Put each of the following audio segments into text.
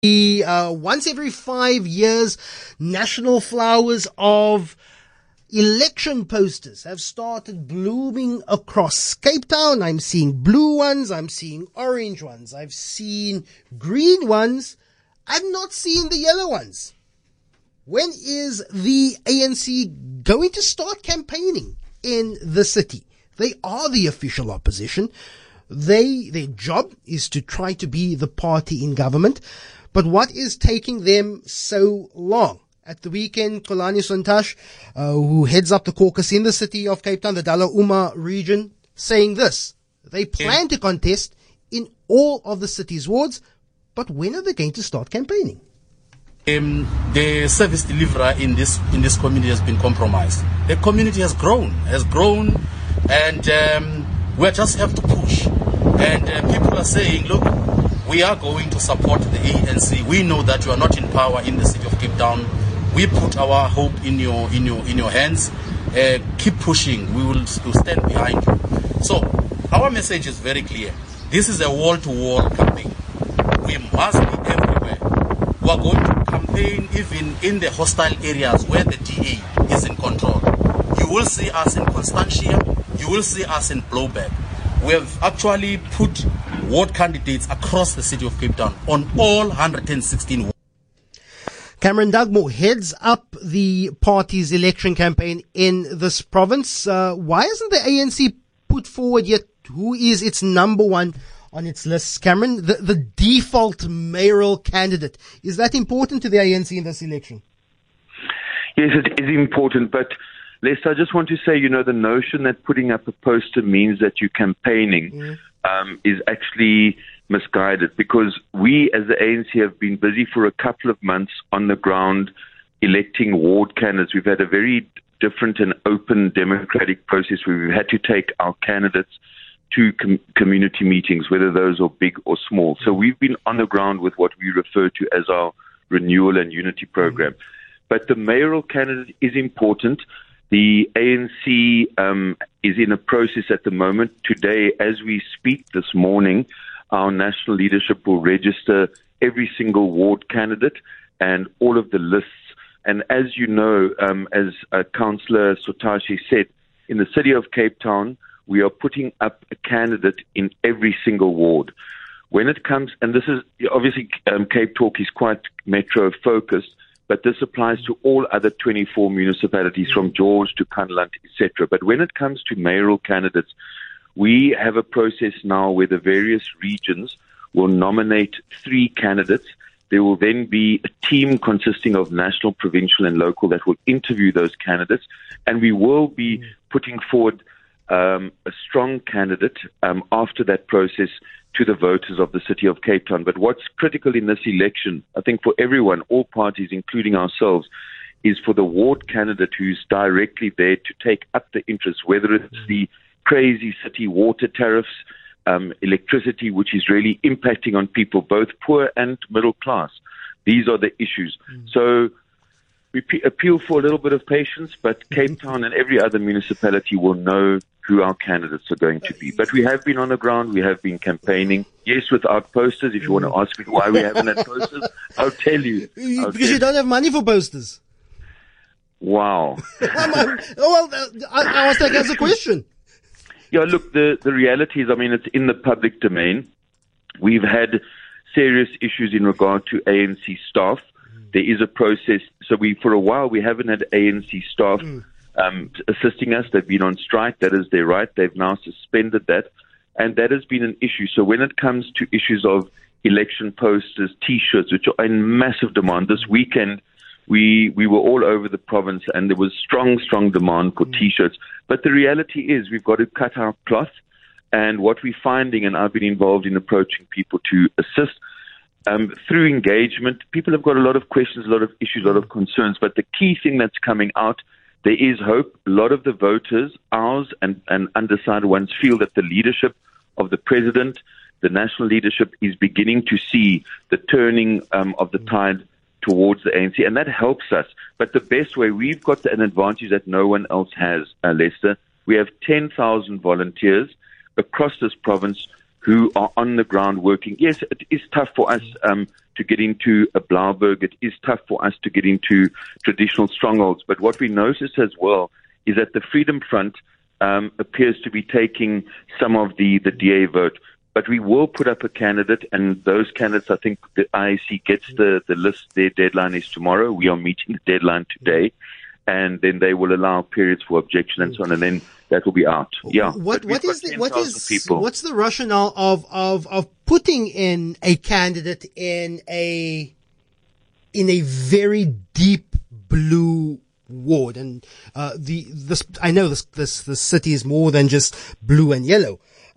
The once every 5 years, national flowers of election posters have started blooming across Cape Town. I'm seeing blue ones, I'm seeing orange ones, I've seen green ones, I've not seen the yellow ones. When is the ANC going to start campaigning in the city? They are the official opposition. Their job is to try to be the party in government. But what is taking them so long? At the weekend, Xolani Sontash, who heads up the caucus in the city of Cape Town, the Dalla Uma region, saying this. They plan to contest in all of the city's wards, but when are they going to start campaigning? The service delivery in this community has been compromised. The community has grown, and we just have to push. And people are saying, look, we are going to support the ANC. We know that you are not in power in the city of Cape Town. We put our hope in your hands. Keep pushing. We will stand behind you. So our message is very clear. This is a wall-to-wall campaign. We must be everywhere. We are going to campaign even in the hostile areas where the DA is in control. You will see us in Constantia. You will see us in Blowback. We have actually put ward candidates across the city of Cape Town on all 116 wards. Cameron Dugmore heads up the party's election campaign in this province. Why hasn't the ANC put forward yet who is its number one on its list, Cameron? The default mayoral candidate. Is that important to the ANC in this election? Yes, it is important, but Lester, I just want to say, the notion that putting up a poster means that you're campaigning is actually misguided, because we as the ANC have been busy for a couple of months on the ground electing ward candidates. We've had a very different and open democratic process where we've had to take our candidates to community meetings, whether those are big or small. So we've been on the ground with what we refer to as our renewal and unity program. But the mayoral candidate is important. The ANC is in a process at the moment. Today, as we speak this morning, our national leadership will register every single ward candidate and all of the lists. And as you know, as Councillor Sotashi said, in the city of Cape Town, we are putting up a candidate in every single ward. When it comes, and this is obviously Cape Talk is quite metro focused, but this applies to all other 24 municipalities from George to Kanland, etc. But when it comes to mayoral candidates, we have a process now where the various regions will nominate 3 candidates. There will then be a team consisting of national, provincial, and local that will interview those candidates, and we will be putting forward a strong candidate after that process to the voters of the city of Cape Town. But what's critical in this election, I think for everyone, all parties, including ourselves, is for the ward candidate who's directly there to take up the interest, whether it's the crazy city water tariffs, electricity, which is really impacting on people, both poor and middle class. These are the issues. So we appeal for a little bit of patience, but Cape Town and every other municipality will know who our candidates are going to be. But we have been on the ground, we have been campaigning. Yes, without posters. If you want to ask me why we haven't had posters, I'll tell you. Because you don't have money for posters. Wow. I was taking as a question. Yeah, look, the reality is, it's in the public domain. We've had serious issues in regard to ANC staff. There is a process. So for a while, we haven't had ANC staff assisting us. They've been on strike. That is their right. They've now suspended that. And that has been an issue. So when it comes to issues of election posters, T-shirts, which are in massive demand, this weekend, we were all over the province and there was strong demand for T-shirts. But the reality is we've got to cut our cloth. And what we're finding, and I've been involved in approaching people to assist, through engagement, people have got a lot of questions, a lot of issues, a lot of concerns. But the key thing that's coming out, there is hope. A lot of the voters, ours and undecided ones, feel that the leadership of the president, the national leadership, is beginning to see the turning of the tide towards the ANC, and that helps us. But the best way, we've got an advantage that no one else has, Lester. We have 10,000 volunteers across this province who are on the ground working. Yes, it is tough for us to get into a Blauberg. It is tough for us to get into traditional strongholds. But what we notice as well is that the Freedom Front appears to be taking some of the DA vote. But we will put up a candidate, and those candidates, I think the IEC gets the list. Their deadline is tomorrow. We are meeting the deadline today. And then they will allow periods for objection and so on, and then that will be out. Yeah. What's the rationale of putting in a candidate in a very deep blue ward? And I know this city is more than just blue and yellow.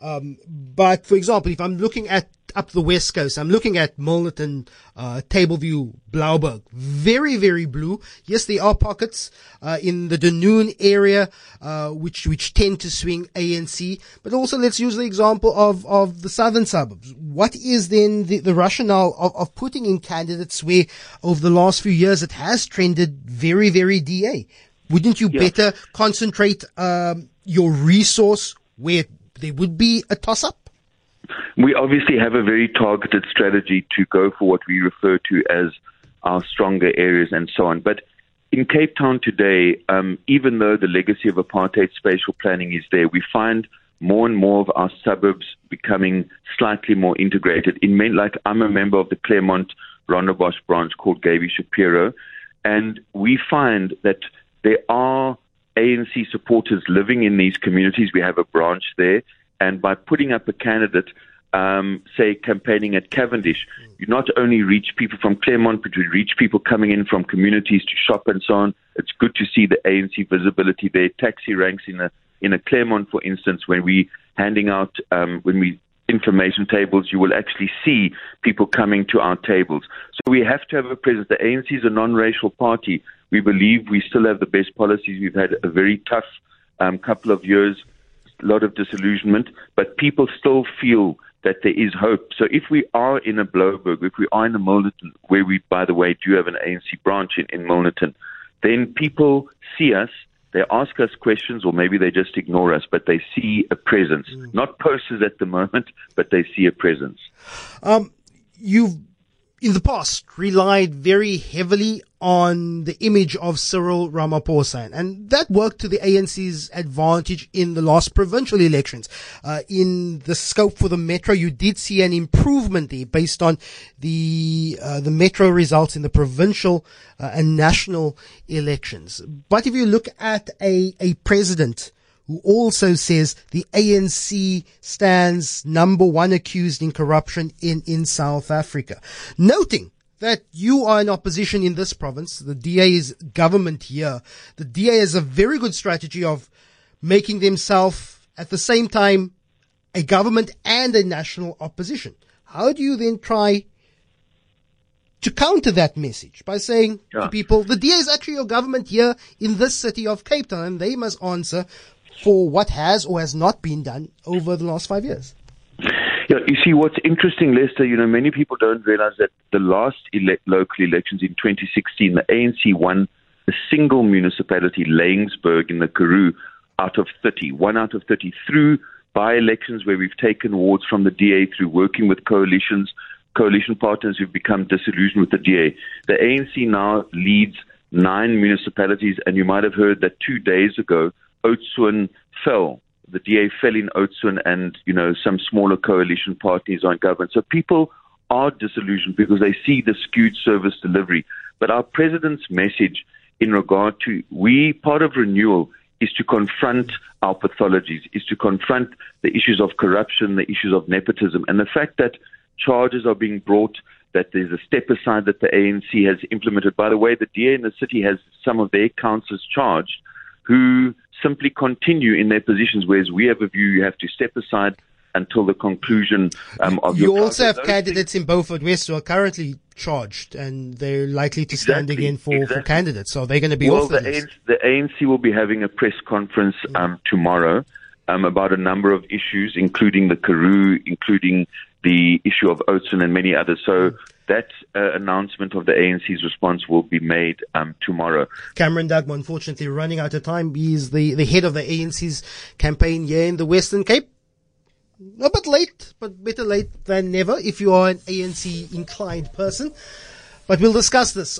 But for example, if I'm looking at up the west coast, I'm looking at Milnerton, Tableview, Blauberg, very, very blue. Yes, there are pockets, in the Dunoon area, which tend to swing ANC, but also let's use the example of the southern suburbs. What is then the rationale of putting in candidates where over the last few years it has trended very, very DA? Wouldn't you better concentrate, your resource where there would be a toss-up? We obviously have a very targeted strategy to go for what we refer to as our stronger areas and so on. But in Cape Town today, even though the legacy of apartheid spatial planning is there, we find more and more of our suburbs becoming slightly more integrated. Like I'm a member of the Claremont Rondebosch branch called Gaby Shapiro, and we find that there are ANC supporters living in these communities. We have a branch there. And by putting up a candidate, say campaigning at Cavendish, you not only reach people from Claremont, but you reach people coming in from communities to shop and so on. It's good to see the ANC visibility there. Taxi ranks in a Claremont, for instance, when we handing out information tables, you will actually see people coming to our tables. So we have to have a presence. The ANC is a non-racial party. We believe we still have the best policies. We've had a very tough couple of years, a lot of disillusionment, but people still feel that there is hope. So if we are in a Blauberg, if we are in a Milnerton, where we, by the way, do have an ANC branch in Milnerton, then people see us, they ask us questions, or maybe they just ignore us, but they see a presence. Not posters at the moment, but they see a presence. You've, in the past, relied very heavily on the image of Cyril Ramaphosa, and that worked to the ANC's advantage in the last provincial elections. In the scope for the Metro, you did see an improvement there based on the Metro results in the provincial and national elections. But if you look at a president who also says the ANC stands number one accused in corruption in South Africa, noting that you are in opposition in this province, the DA's government here, the DA has a very good strategy of making themselves at the same time a government and a national opposition. How do you then try to counter that message by saying to people, the DA is actually your government here in this city of Cape Town, and they must answer for what has or has not been done over the last 5 years? Yeah, you see, what's interesting, Lester, many people don't realize that the last local elections in 2016, the ANC won a single municipality, Laingsburg in the Karoo, out of 30, 1 out of 30, through by-elections where we've taken wards from the DA through working with coalition partners who've become disillusioned with the DA. The ANC now leads 9 municipalities, and you might have heard that 2 days ago, Oudtshoorn fell. The DA fell in Oudtshoorn, and, some smaller coalition parties are in government. So people are disillusioned because they see the skewed service delivery. But our president's message in regard to part of renewal is to confront our pathologies, is to confront the issues of corruption, the issues of nepotism, and the fact that charges are being brought, that there's a step aside that the ANC has implemented. By the way, the DA in the city has some of their councillors charged who simply continue in their positions, whereas we have a view you have to step aside until the conclusion of your... You also have candidates in Beaufort West who are currently charged, and they're likely to stand again for candidates. So they're going to be off the list. The ANC will be having a press conference tomorrow about a number of issues, including the Karoo, including the issue of Oudtshoorn and many others. So that announcement of the ANC's response will be made tomorrow. Cameron Dugmore, unfortunately, running out of time. He's the head of the ANC's campaign here in the Western Cape. A bit late, but better late than never if you are an ANC inclined person. But we'll discuss this